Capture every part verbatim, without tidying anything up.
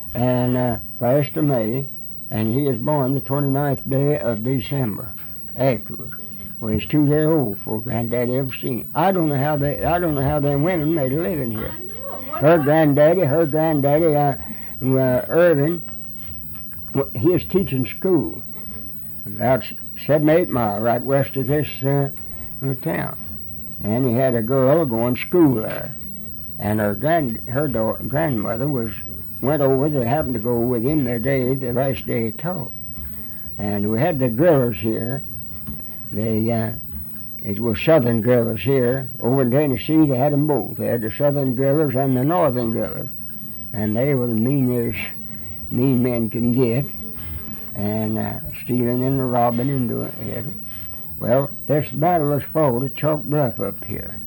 and uh, first of May, and he was born the twenty-ninth day of December afterwards. Well, he's two years old before Granddaddy ever seen him. I don't know how they, I don't know how them women made a living here. I know. What Her about- granddaddy, her granddaddy, uh, uh, Irvin, w- he was teaching school Mhm. about s- seven, eight miles right west of this uh, uh, town. And he had a girl going to school there. And her grand, her da- grandmother was went over. They happened to go with him the day, the last day he taught. And we had the grillers here. They, uh, it was Southern grillers here. Over in Tennessee, they had them both. They had the Southern grillers and the Northern grillers. And they were the meanest mean men can get. And uh, stealing and robbing and doing it. Well, this battle was fought at Chalk Bluff up here.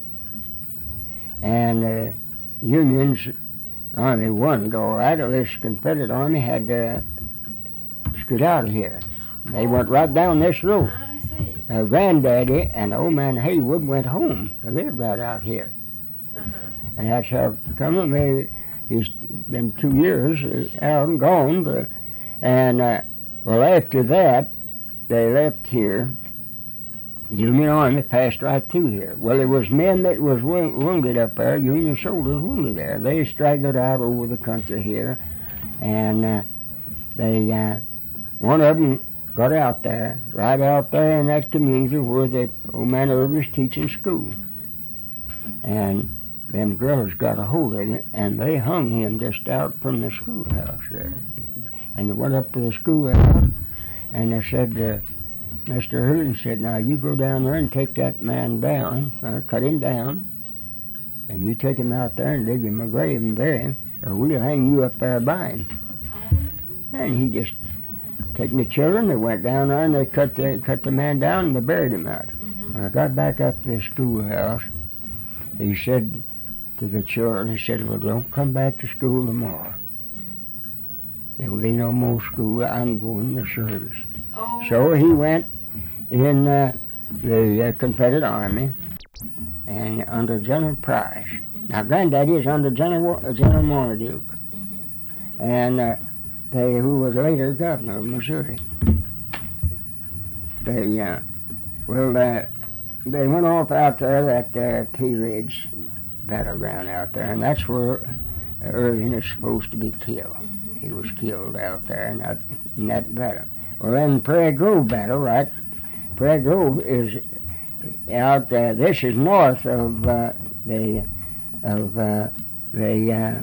And uh, Union's army won it all right, or this Confederate army had to scoot out of here. They went right down this road. I see. Uh, Granddaddy and old man Haywood went home. They lived right out here. Uh-huh. And that's how come they, he's been two years uh, out and gone. But, and, uh, well, after that, they left here. Union Army passed right through here. Well, there was men that was wo- wounded up there, Union soldiers wounded there. They straggled out over the country here, and uh, they, uh, one of them got out there, right out there in that community where the old man Irvin was teaching school. And them girls got a hold of him, and they hung him just out from the schoolhouse there. And they went up to the schoolhouse, and they said, uh, Mister Hurley said, now you go down there and take that man down, uh, cut him down, and you take him out there and dig him a grave and bury him, or we'll hang you up there by him. And he just, taking the children, they went down there and they cut the, cut the man down and they buried him out. Mhm. When I got back up to the schoolhouse, he said to the children, he said, well, don't come back to school tomorrow. There will be no more school. I'm going to service. Oh. So he went in uh, the uh, Confederate Army and under General Price. Now, Granddaddy is under General, uh, General Marmaduke, Mhm. and uh, they, who was later governor of Missouri. They, uh, well, uh, they went off out there at uh, Pea Ridge battleground out there, and that's where Irving is supposed to be killed. Mhm. He was killed out there in that, in that battle. Well, then Prairie Grove battle, right? Prairie Grove is out. Uh, this is north of uh, the of uh, the uh,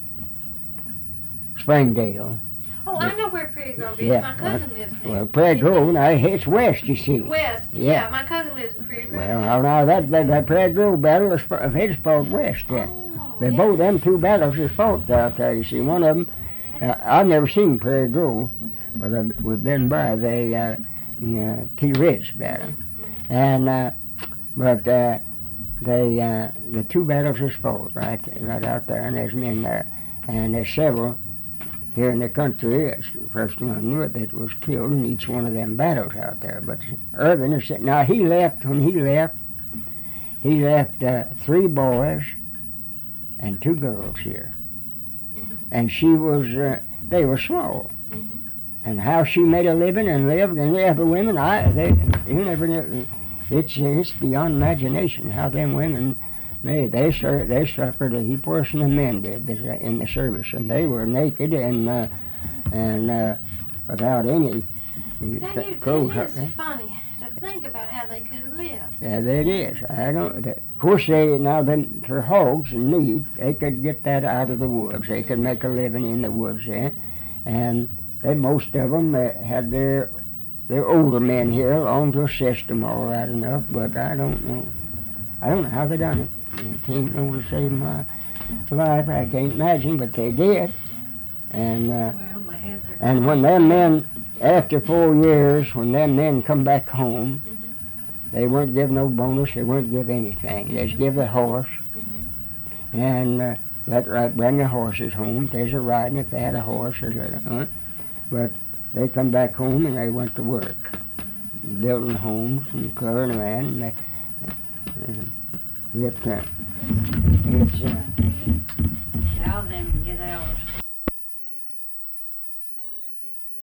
Springdale. Oh, I know where Prairie Grove is. Yeah, My cousin lives there. Well, Prairie Grove, now it's west, you see. West. Yeah. Yeah. my cousin lives in Prairie Grove. Well, now, now that, that that Prairie Grove battle is fought- it's fought west. Yeah. Oh, They yeah. both them two battles is fought out there. You see, one of them. Uh, I've never seen Prairie Grove, but I've, we've been by the uh, the uh, Pea Ridge battle, and uh, but uh, they uh, the two battles is fought right right out there, and there's men there, and there's several here in the country. It's the first one I knew it that was killed in each one of them battles out there. But Irvin is now he left when he left. He left uh, three boys and two girls here. And she was, uh, they were small. Mhm. And how she made a living and lived, and the other women, I, they, you never know. It's, it's beyond imagination how them women, they, they, sur- they suffered a heap worse than the men did in the service. And they were naked and, uh, and uh, without any That th- is, clothes. it is on. funny to think about how they could have lived. Yeah, that is. I don't. Of course, they now then for hogs and meat, they could get that out of the woods. They could make a living in the woods there, and they most of them uh, had their their older men here along to assist them all right enough. But I don't know. I don't know how they done it. I can't know to save my life. I can't imagine, but they did. And uh, Well, they had their and when them men, after four years, when them men come back home. They weren't give no bonus. They weren't give anything. They just give the horse, Mhm. and uh, let right bring the horses home. If there's a riding, if they had a horse, or uh, but they come back home and they went to work, building homes and clearing land. And they, uh, it, uh, it's uh,